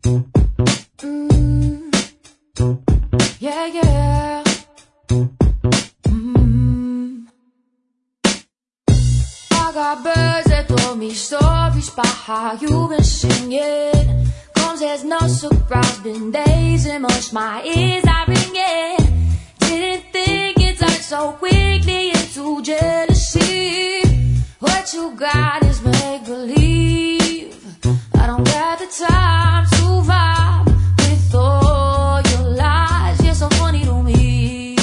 Mm, yeah, yeah. I got birds that told me stories about how you've been singing. Comes as no surprise, been days and months, my ears are ringing. Didn't think it turned so quickly into jealousy. What you got is make-believe. I don't got the time to vibe with all your lies. You're so funny to me.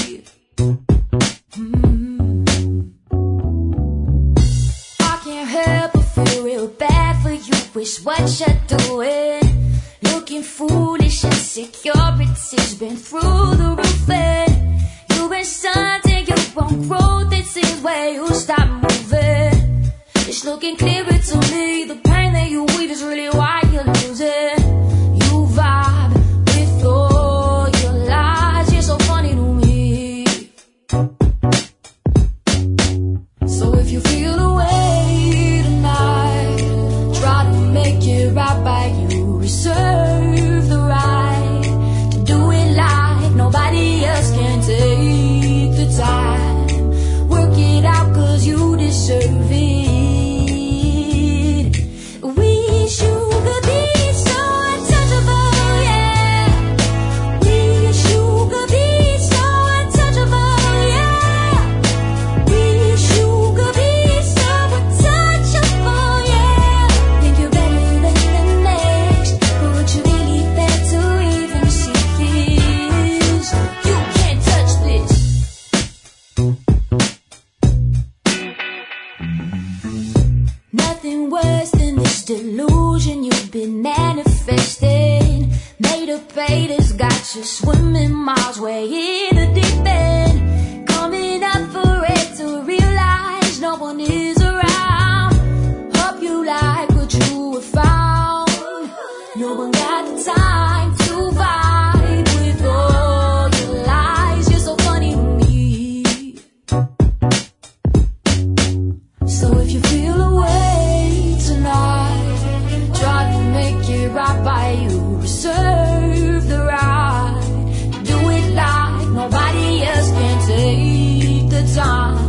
I can't help but feel real bad for you. Wish what you're doing, looking foolish. Insecurity's been through the roof, and you've been stunting your own growth. It seems where you stop moving. It's looking clearer to me. The pain that you weave is really why you're losing. You vibe with all your lies. You're so funny to me. So if you feel away tonight, try to make it right by you. Reserve the right to do it like nobody else can. Take the time, work it out, 'cause you deserve it. Wish you could be so untouchable, yeah. Wish you could be so untouchable, yeah. Wish you could be so untouchable, yeah. Think you're better than the next, but would you really bet to even see this? You can't touch this. Nothing worse than this delusion you've been manifesting. Made of haters got you swimming miles way in the deep end. Coming up for it to realize no one is around. Hope you like what you have found. No one got the time to vibe with all your lies. You're so funny to me. So if you feel away tonight, try to make it right by you. Reserve the right to do it like nobody else can. Take the time,